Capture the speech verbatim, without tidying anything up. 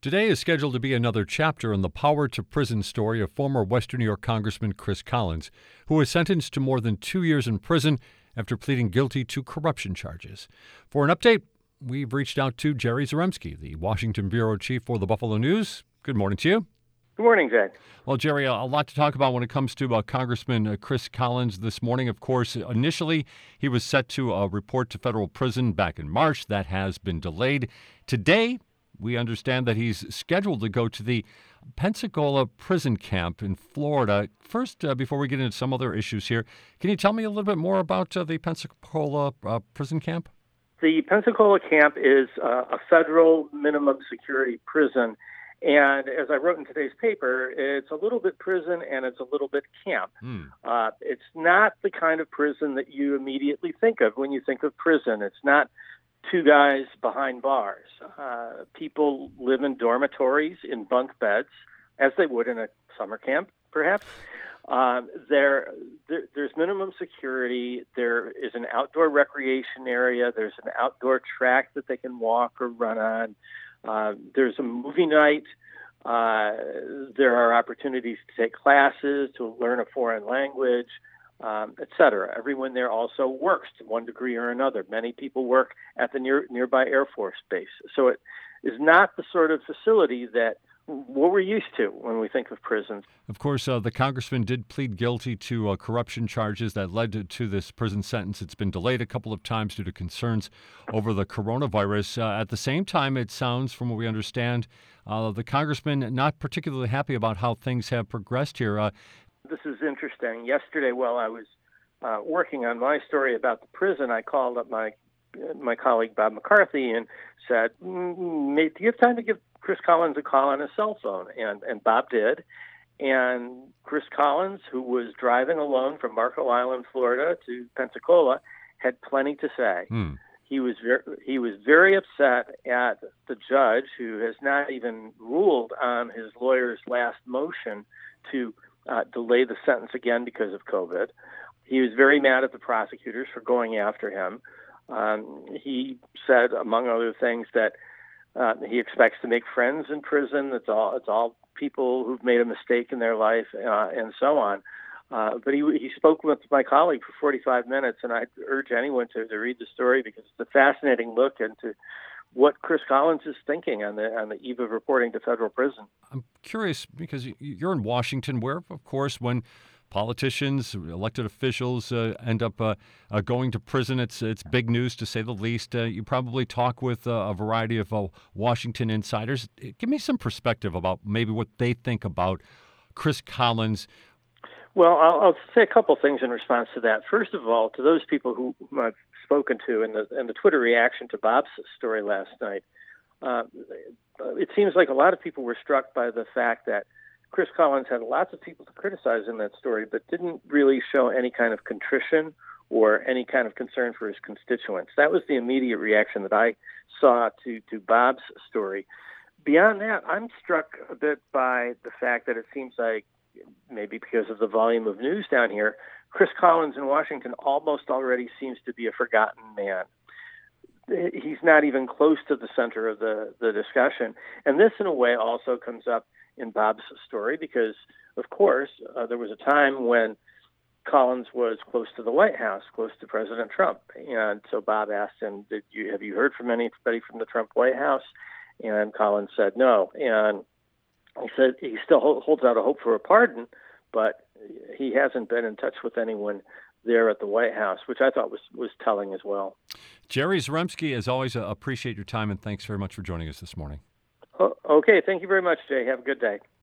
Today is scheduled to be another chapter in the power to prison story of former Western New York Congressman Chris Collins, who was sentenced to more than two years in prison after pleading guilty to corruption charges. For an update, we've reached out to Jerry Zaremski, the Washington bureau chief for the Buffalo News. Good morning to you. Good morning, Jay. Well, Jerry, a lot to talk about when it comes to uh, Congressman uh, Chris Collins this morning. Of course, initially he was set to uh, report to federal prison back in March. That has been delayed. Today, we understand that he's scheduled to go to the Pensacola prison camp in Florida. First, uh, before we get into some other issues here, can you tell me a little bit more about uh, the Pensacola uh, prison camp? The Pensacola camp is uh, a federal minimum security prison. And as I wrote in today's paper, it's a little bit prison and it's a little bit camp. Mm. Uh, it's not the kind of prison that you immediately think of when you think of prison. It's not two guys behind bars. Uh, people live in dormitories in bunk beds, as they would in a summer camp, perhaps. Um, there, there, there's minimum security. There is an outdoor recreation area. There's an outdoor track that they can walk or run on. Uh, there's a movie night. Uh, there are opportunities to take classes, to learn a foreign language, um, et cetera. Everyone there also works to one degree or another. Many people work at the near, nearby Air Force Base. So it is not the sort of facility that what we're used to when we think of prisons. Of course, uh, the congressman did plead guilty to uh, corruption charges that led to, to this prison sentence. It's been delayed a couple of times due to concerns over the coronavirus. Uh, at the same time, it sounds, from what we understand, uh, the congressman not particularly happy about how things have progressed here. Uh, this is interesting. Yesterday, while I was uh, working on my story about the prison, I called up my my colleague Bob McCarthy and said, mm, "Do you have time to give Chris Collins a call on his cell phone?" And and Bob did. And Chris Collins, who was driving alone from Marco Island, Florida to Pensacola, had plenty to say. Hmm. He was very, he was very upset at the judge, who has not even ruled on his lawyer's last motion to uh, delay the sentence again because of COVID. He was very mad at the prosecutors for going after him. Um, he said, among other things, that uh, he expects to make friends in prison. It's all it's all people who've made a mistake in their life, uh, and so on. Uh, but he he spoke with my colleague for forty-five minutes, and I urge anyone to, to read the story because it's a fascinating look into what Chris Collins is thinking on the on the eve of reporting to federal prison. I'm curious because you're in Washington, where, of course, when politicians, elected officials uh, end up uh, uh, going to prison, It's it's big news, to say the least. Uh, you probably talk with uh, a variety of uh, Washington insiders. Give me some perspective about maybe what they think about Chris Collins. Well, I'll, I'll say a couple things in response to that. First of all, to those people who I've spoken to in the, in the Twitter reaction to Bob's story last night, uh, it seems like a lot of people were struck by the fact that Chris Collins had lots of people to criticize in that story, but didn't really show any kind of contrition or any kind of concern for his constituents. That was the immediate reaction that I saw to, to Bob's story. Beyond that, I'm struck a bit by the fact that it seems like, maybe because of the volume of news down here, Chris Collins in Washington almost already seems to be a forgotten man. He's not even close to the center of the, the discussion. And this, in a way, also comes up in Bob's story because, of course, uh, there was a time when Collins was close to the White House, close to President Trump. And so Bob asked him, Did you, have you heard from anybody from the Trump White House? And Collins said no. And he said he still holds out a hope for a pardon, but he hasn't been in touch with anyone there at the White House, which I thought was, was telling as well. Jerry Zaremski, as always, uh, appreciate your time, and thanks very much for joining us this morning. Okay, thank you very much, Jay. Have a good day.